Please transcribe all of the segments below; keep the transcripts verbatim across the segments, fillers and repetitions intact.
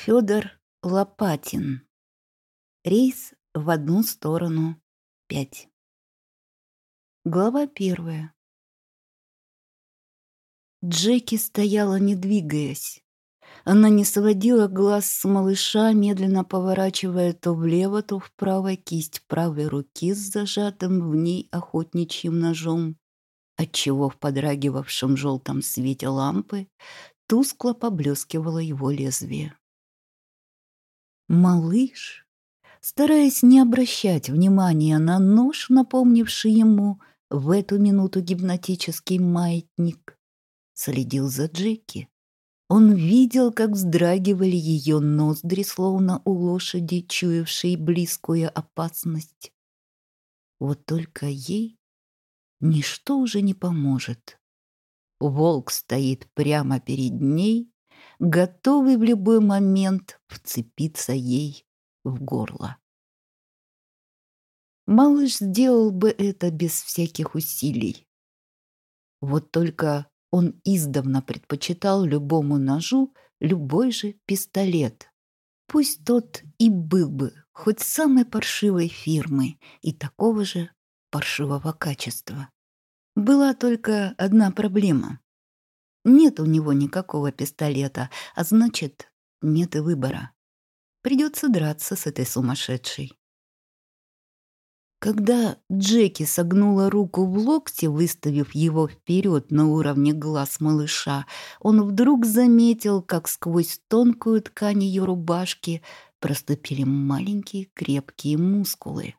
Федор Лопатин. Рейс в одну сторону. Пять. Глава первая. Джеки стояла, не двигаясь. Она не сводила глаз с малыша, медленно поворачивая то влево, то вправо кисть правой руки с зажатым в ней охотничьим ножом, отчего в подрагивавшем желтом свете лампы тускло поблескивало его лезвие. Малыш, стараясь не обращать внимания на нож, напомнивший ему в эту минуту гипнотический маятник, следил за Джеки. Он видел, как вздрагивали ее ноздри, словно у лошади, чуявшей близкую опасность. Вот только ей ничто уже не поможет. Волк стоит прямо перед ней, готовый в любой момент вцепиться ей в горло. Малыш сделал бы это без всяких усилий. Вот только он издавна предпочитал любому ножу любой же пистолет. Пусть тот и был бы хоть самой паршивой фирмы и такого же паршивого качества. Была только одна проблема. Нет у него никакого пистолета, а значит, нет и выбора. Придется драться с этой сумасшедшей. Когда Джеки согнула руку в локте, выставив его вперед на уровне глаз малыша, он вдруг заметил, как сквозь тонкую ткань ее рубашки проступили маленькие крепкие мускулы.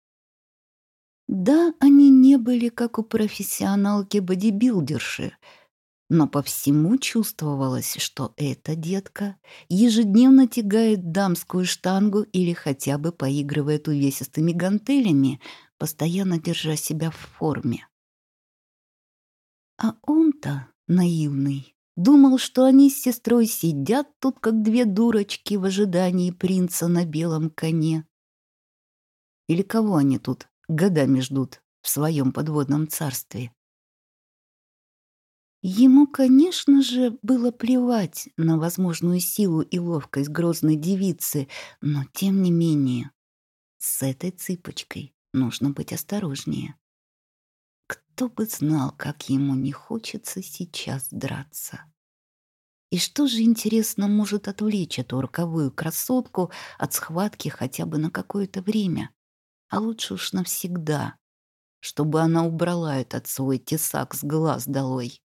Да, они не были как у профессионалки-бодибилдерши, но по всему чувствовалось, что эта детка ежедневно тягает дамскую штангу или хотя бы поигрывает увесистыми гантелями, постоянно держа себя в форме. А он-то, наивный, думал, что они с сестрой сидят тут, как две дурочки, в ожидании принца на белом коне. Или кого они тут годами ждут в своем подводном царстве? Ему, конечно же, было плевать на возможную силу и ловкость грозной девицы, но тем не менее, с этой цыпочкой нужно быть осторожнее. Кто бы знал, как ему не хочется сейчас драться. И что же, интересно, может отвлечь эту роковую красотку от схватки хотя бы на какое-то время, а лучше уж навсегда, чтобы она убрала этот свой тесак с глаз долой.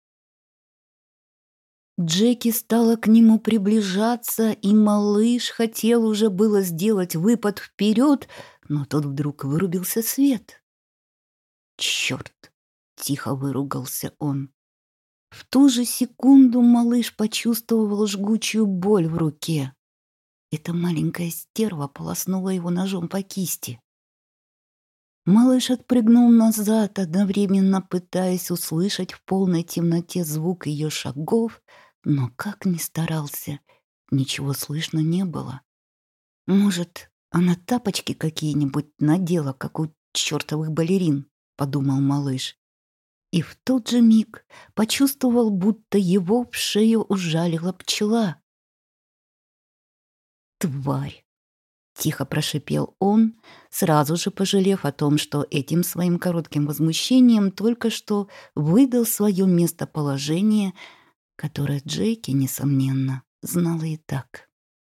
Джеки стала к нему приближаться, и малыш хотел уже было сделать выпад вперед, но тут вдруг вырубился свет. «Черт!» — тихо выругался он. В ту же секунду малыш почувствовал жгучую боль в руке. Эта маленькая стерва полоснула его ножом по кисти. Малыш отпрыгнул назад, одновременно пытаясь услышать в полной темноте звук ее шагов, но как ни старался, ничего слышно не было. «Может, она тапочки какие-нибудь надела, как у чертовых балерин?» — подумал малыш. И в тот же миг почувствовал, будто его в шею ужалила пчела. «Тварь!» — тихо прошипел он, сразу же пожалев о том, что этим своим коротким возмущением только что выдал свое местоположение, которое Джеки, несомненно, знала и так.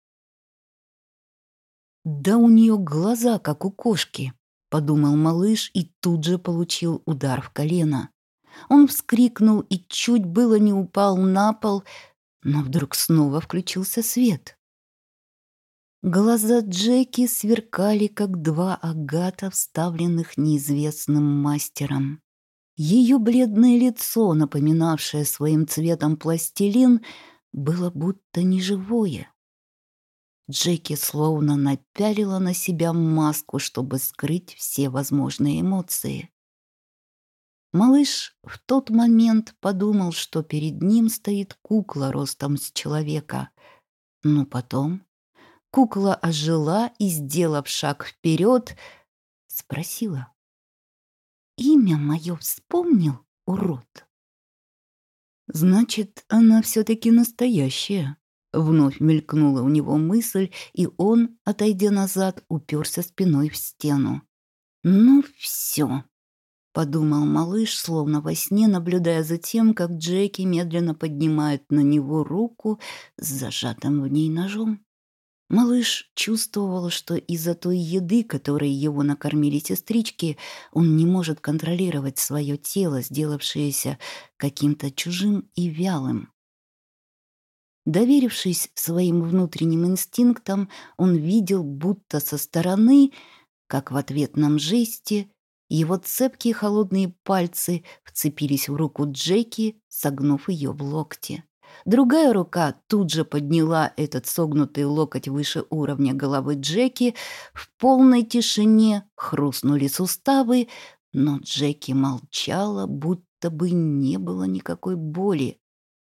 «Да у нее глаза, как у кошки», — подумал малыш и тут же получил удар в колено. Он вскрикнул и чуть было не упал на пол, но вдруг снова включился свет. Глаза Джеки сверкали, как два агата, вставленных неизвестным мастером. Ее бледное лицо, напоминавшее своим цветом пластилин, было будто неживое. Джеки словно напялила на себя маску, чтобы скрыть все возможные эмоции. Малыш в тот момент подумал, что перед ним стоит кукла ростом с человека, но потом кукла ожила и, сделав шаг вперед, спросила: «Имя мое вспомнил, урод?» «Значит, она все-таки настоящая», — Вновь мелькнула у него мысль, и он, отойдя назад, уперся спиной в стену. «Ну все», — подумал малыш, словно во сне, наблюдая за тем, как Джеки медленно поднимает на него руку с зажатым в ней ножом. Малыш чувствовал, что из-за той еды, которой его накормили сестрички, он не может контролировать свое тело, сделавшееся каким-то чужим и вялым. Доверившись своим внутренним инстинктам, он видел, будто со стороны, как в ответном жесте, его цепкие холодные пальцы вцепились в руку Джеки, согнув ее в локте. Другая рука тут же подняла этот согнутый локоть выше уровня головы Джеки. В полной тишине хрустнули суставы, но Джеки молчала, будто бы не было никакой боли.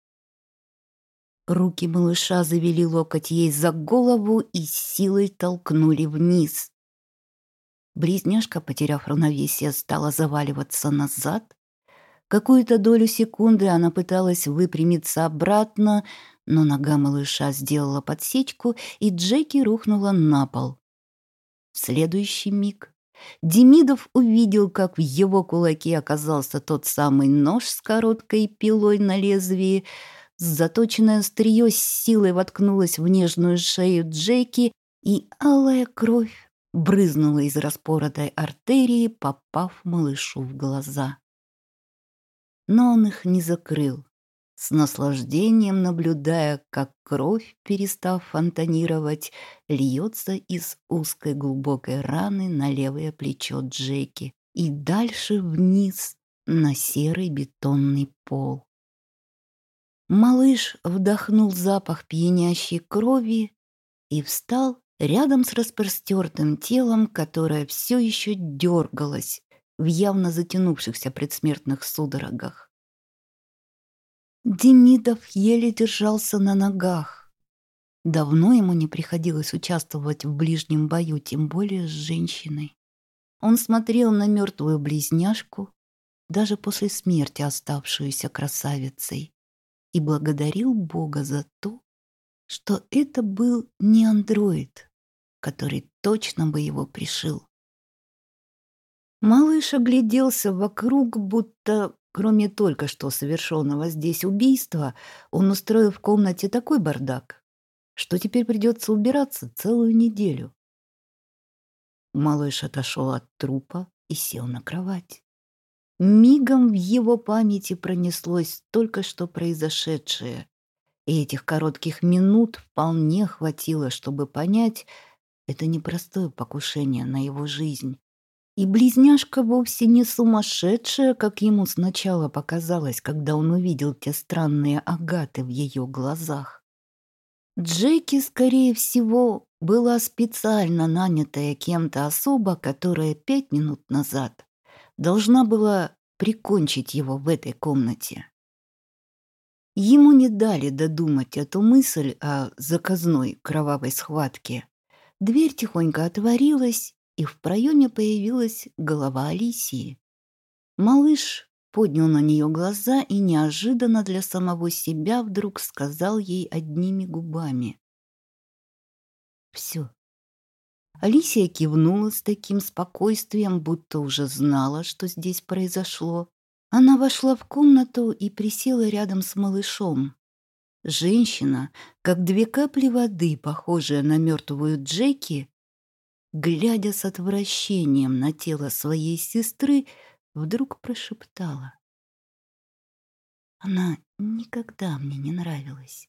Руки малыша завели локоть ей за голову и силой толкнули вниз. Близняшка, потеряв равновесие, стала заваливаться назад. Какую-то долю секунды она пыталась выпрямиться обратно, но нога малыша сделала подсечку, и Джеки рухнула на пол. В следующий миг Демидов увидел, как в его кулаке оказался тот самый нож с короткой пилой на лезвии. Заточенное острие с силой воткнулось в нежную шею Джеки, и алая кровь брызнула из распоротой артерии, попав малышу в глаза. Но он их не закрыл, с наслаждением наблюдая, как кровь, перестав фонтанировать, льется из узкой глубокой раны на левое плечо Джеки и дальше вниз на серый бетонный пол. Малыш вдохнул запах пьянящей крови и встал рядом с распростертым телом, которое все еще дергалось в явно затянувшихся предсмертных судорогах. Демидов еле держался на ногах. Давно ему не приходилось участвовать в ближнем бою, тем более с женщиной. Он смотрел на мертвую близняшку, даже после смерти оставшуюся красавицей, и благодарил Бога за то, что это был не андроид, который точно бы его пришил. Малыш огляделся вокруг, будто, кроме только что совершенного здесь убийства, он устроил в комнате такой бардак, что теперь придется убираться целую неделю. Малыш отошел от трупа и сел на кровать. Мигом в его памяти пронеслось только что произошедшее, и этих коротких минут вполне хватило, чтобы понять, это непростое покушение на его жизнь. И близняшка вовсе не сумасшедшая, как ему сначала показалось, когда он увидел те странные агаты в ее глазах. Джеки, скорее всего, была специально нанятая кем-то особа, которая пять минут назад должна была прикончить его в этой комнате. Ему не дали додумать эту мысль о заказной кровавой схватке. Дверь тихонько отворилась, и в проеме появилась голова Алисии. Малыш поднял на нее глаза и неожиданно для самого себя вдруг сказал ей одними губами: «Все». Алисия кивнула с таким спокойствием, будто уже знала, что здесь произошло. Она вошла в комнату и присела рядом с малышом. Женщина, как две капли воды, похожая на мертвую Джеки, глядя с отвращением на тело своей сестры, вдруг прошептала: «Она никогда мне не нравилась».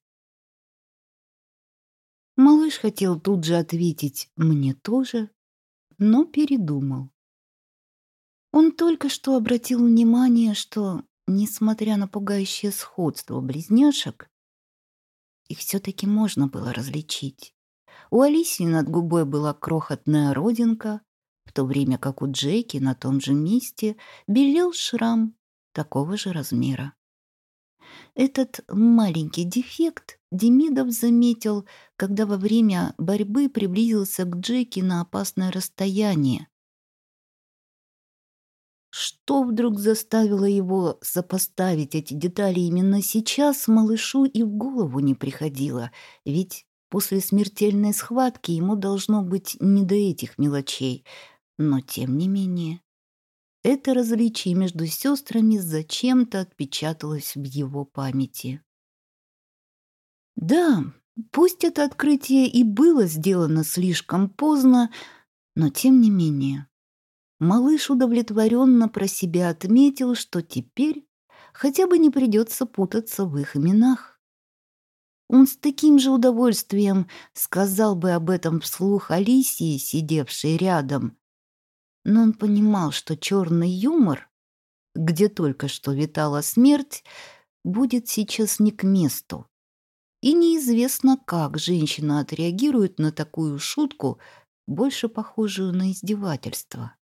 Малыш хотел тут же ответить «мне тоже», но передумал. Он только что обратил внимание, что, несмотря на пугающее сходство близняшек, их все-таки можно было различить. У Алисии над губой была крохотная родинка, в то время как у Джеки на том же месте белел шрам такого же размера. Этот маленький дефект Демидов заметил, когда во время борьбы приблизился к Джеки на опасное расстояние. Что вдруг заставило его сопоставить эти детали именно сейчас, малышу и в голову не приходило, ведь после смертельной схватки ему должно быть не до этих мелочей. Но тем не менее, это различие между сестрами зачем-то отпечаталось в его памяти. Да, пусть это открытие и было сделано слишком поздно, но тем не менее. Малыш удовлетворенно про себя отметил, что теперь хотя бы не придется путаться в их именах. Он с таким же удовольствием сказал бы об этом вслух Алисии, сидевшей рядом, но он понимал, что черный юмор, где только что витала смерть, будет сейчас не к месту. И неизвестно, как женщина отреагирует на такую шутку, больше похожую на издевательство.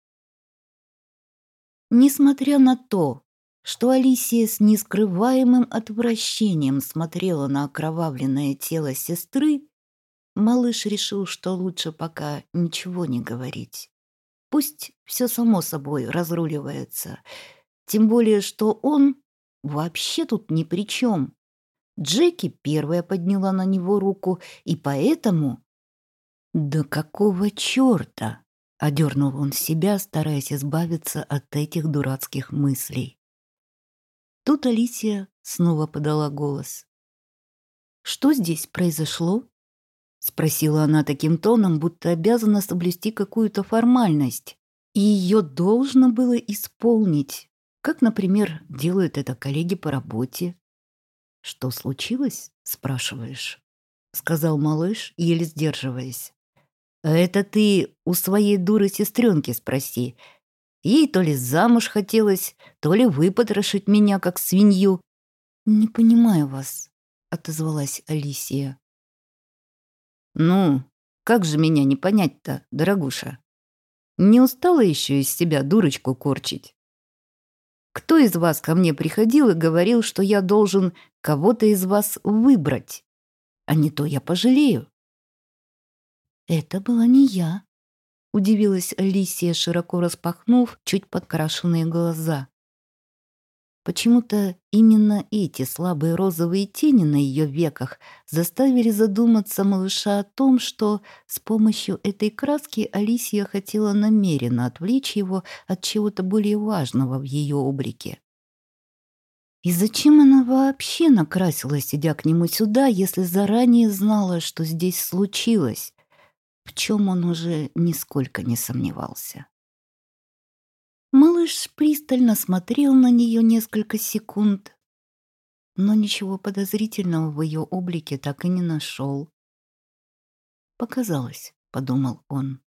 Несмотря на то, что Алисия с нескрываемым отвращением смотрела на окровавленное тело сестры, малыш решил, что лучше пока ничего не говорить. Пусть все само собой разруливается, тем более, что он вообще тут ни при чем. Джеки первая подняла на него руку, и поэтому... Да какого черта? Одернул он себя, стараясь избавиться от этих дурацких мыслей. Тут Алисия снова подала голос. «Что здесь произошло?» — спросила она таким тоном, будто обязана соблюсти какую-то формальность, и ее должно было исполнить, как, например, делают это коллеги по работе. «Что случилось?» — спрашиваешь, — сказал малыш, еле сдерживаясь. «Это ты у своей дуры сестренки спроси. Ей то ли замуж хотелось, то ли выпотрошить меня, как свинью». «Не понимаю вас», — отозвалась Алисия. «Ну, как же меня не понять-то, дорогуша? Не устала еще из себя дурочку корчить? Кто из вас ко мне приходил и говорил, что я должен кого-то из вас выбрать? А не то я пожалею». «Это была не я», — удивилась Алисия, широко распахнув чуть подкрашенные глаза. Почему-то именно эти слабые розовые тени на ее веках заставили задуматься малыша о том, что с помощью этой краски Алисия хотела намеренно отвлечь его от чего-то более важного в ее облике. И зачем она вообще накрасилась, идя к нему сюда, если заранее знала, что здесь случилось? В чем он уже нисколько не сомневался. Малыш пристально смотрел на нее несколько секунд, но ничего подозрительного в ее облике так и не нашел. «Показалось», — подумал он.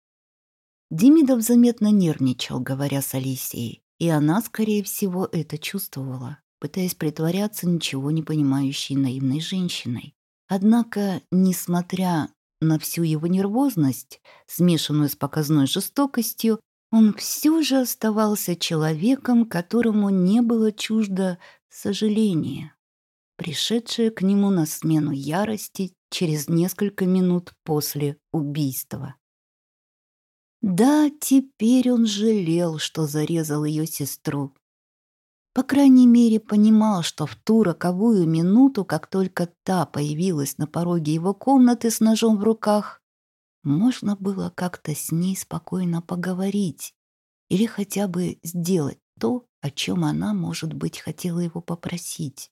Демидов заметно нервничал, говоря с Алисией, и она, скорее всего, это чувствовала, пытаясь притворяться ничего не понимающей наивной женщиной. Однако, несмотря на всю его нервозность, смешанную с показной жестокостью, он все же оставался человеком, которому не было чуждо сожаление, пришедшее к нему на смену ярости через несколько минут после убийства. Да, теперь он жалел, что зарезал ее сестру. По крайней мере, понимал, что в ту роковую минуту, как только та появилась на пороге его комнаты с ножом в руках, можно было как-то с ней спокойно поговорить или хотя бы сделать то, о чем она, может быть, хотела его попросить.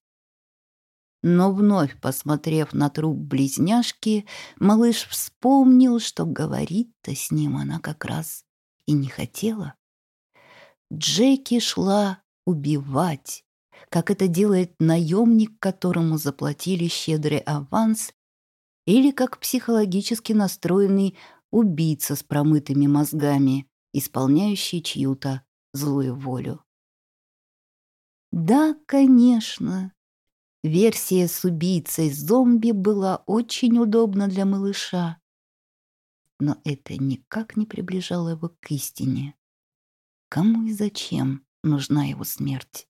Но вновь посмотрев на труп близняшки, малыш вспомнил, что говорить-то с ним она как раз и не хотела. Джеки шла убивать, как это делает наемник, которому заплатили щедрый аванс, или как психологически настроенный убийца с промытыми мозгами, исполняющий чью-то злую волю. Да, конечно, версия с убийцей-зомби была очень удобна для малыша, но это никак не приближало его к истине. Кому и зачем нужна его смерть?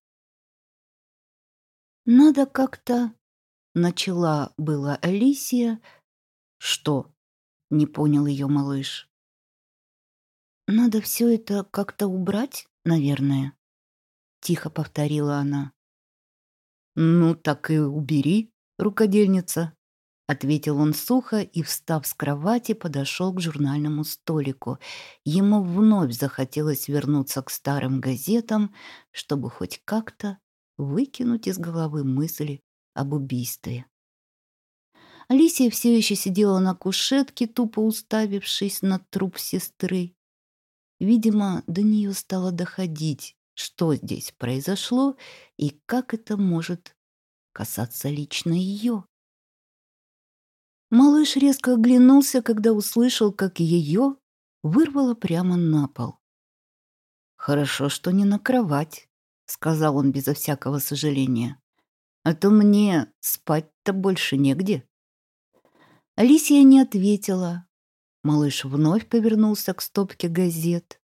Надо как-то... Начала была Алисия. Что? Не понял ее малыш. Надо все это как-то убрать, наверное», — тихо повторила она. «Ну, так и убери, рукодельница», — ответил он сухо и, встав с кровати, подошел к журнальному столику. Ему вновь захотелось вернуться к старым газетам, чтобы хоть как-то выкинуть из головы мысли об убийстве. Алисия все еще сидела на кушетке, тупо уставившись на труп сестры. Видимо, до нее стало доходить, что здесь произошло и как это может касаться лично ее. Малыш резко оглянулся, когда услышал, как ее вырвало прямо на пол. «Хорошо, что не на кровать», — сказал он безо всякого сожаления. «А то мне спать-то больше негде». Алисия не ответила. Малыш вновь повернулся к стопке газет.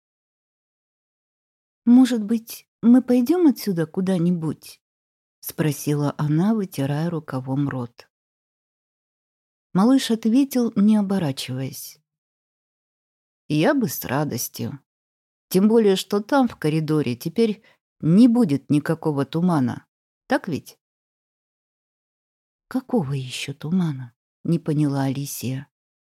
«Может быть, мы пойдем отсюда куда-нибудь?» — спросила она, вытирая рукавом рот. Малыш ответил, не оборачиваясь. «Я бы с радостью. Тем более, что там, в коридоре, теперь не будет никакого тумана. Так ведь?» «Какого еще тумана?» — не поняла Алисия.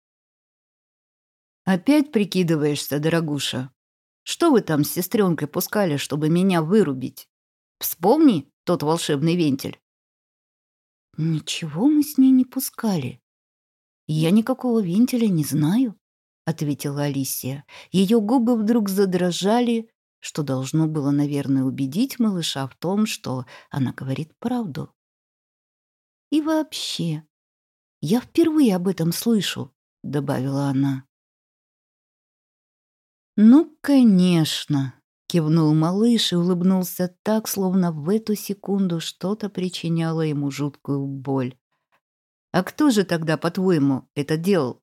«Опять прикидываешься, дорогуша? Что вы там с сестренкой пускали, чтобы меня вырубить? Вспомни тот волшебный вентиль». «Ничего мы с ней не пускали. Я никакого вентиля не знаю», — ответила Алисия. Ее губы вдруг задрожали, что должно было, наверное, убедить малыша в том, что она говорит правду. «И вообще, я впервые об этом слышу», — добавила она. «Ну, конечно», — кивнул малыш и улыбнулся так, словно в эту секунду что-то причиняло ему жуткую боль. «А кто же тогда, по-твоему, это делал?»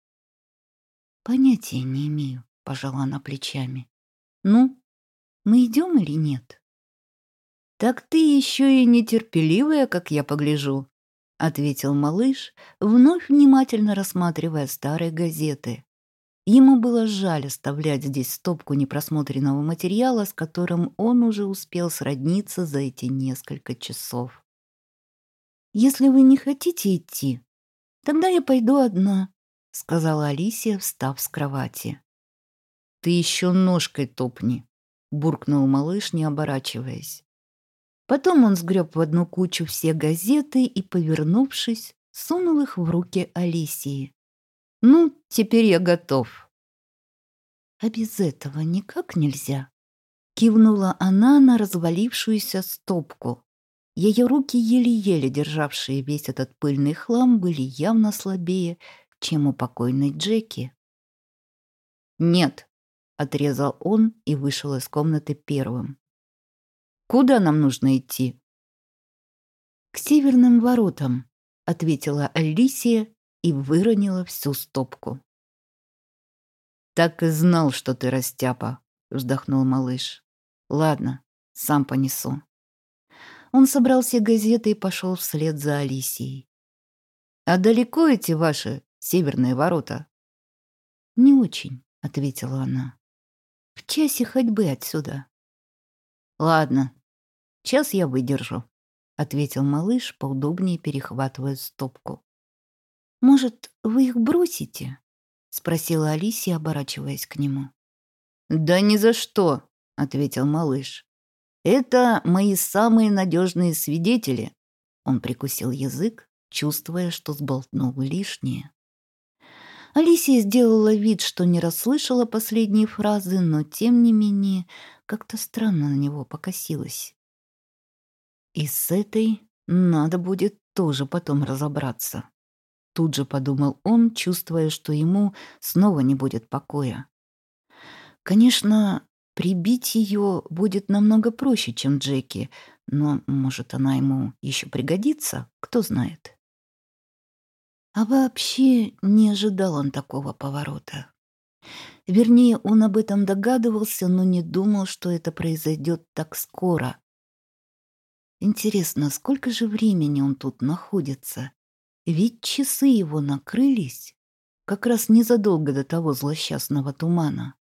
«Понятия не имею», — пожала она плечами. «Ну, мы идем или нет?» «Так ты еще и нетерпеливая, как я погляжу», — ответил малыш, вновь внимательно рассматривая старые газеты. Ему было жаль оставлять здесь стопку непросмотренного материала, с которым он уже успел сродниться за эти несколько часов. «Если вы не хотите идти, тогда я пойду одна», — сказала Алисия, встав с кровати. «Ты еще ножкой топни», — буркнул малыш, не оборачиваясь. Потом он сгреб в одну кучу все газеты и, повернувшись, сунул их в руки Алисии. «Ну, теперь я готов». «А без этого никак нельзя», — кивнула она на развалившуюся стопку. Ее руки, еле-еле державшие весь этот пыльный хлам, были явно слабее, чем у покойной Джеки. «Нет», — отрезал он и вышел из комнаты первым. «Куда нам нужно идти?» «К северным воротам», — ответила Алисия и выронила всю стопку. «Так и знал, что ты растяпа», — вздохнул малыш. «Ладно, сам понесу». Он собрал все газеты и пошел вслед за Алисией. «А далеко эти ваши северные ворота?» «Не очень», — ответила она. «В часе ходьбы отсюда». «Ладно, час я выдержу», — ответил малыш, поудобнее перехватывая стопку. «Может, вы их бросите?» — спросила Алисия, оборачиваясь к нему. «Да ни за что», — ответил малыш. «Это мои самые надежные свидетели». Он прикусил язык, чувствуя, что сболтнул лишнее. Алисия сделала вид, что не расслышала последние фразы, но, тем не менее, как-то странно на него покосилась. И с этой надо будет тоже потом разобраться. Тут же подумал он, чувствуя, что ему снова не будет покоя. Конечно, прибить ее будет намного проще, чем Джеки, но, может, она ему еще пригодится, кто знает. А вообще не ожидал он такого поворота. Вернее, он об этом догадывался, но не думал, что это произойдет так скоро. Интересно, сколько же времени он тут находится? Ведь часы его накрылись как раз незадолго до того злосчастного тумана.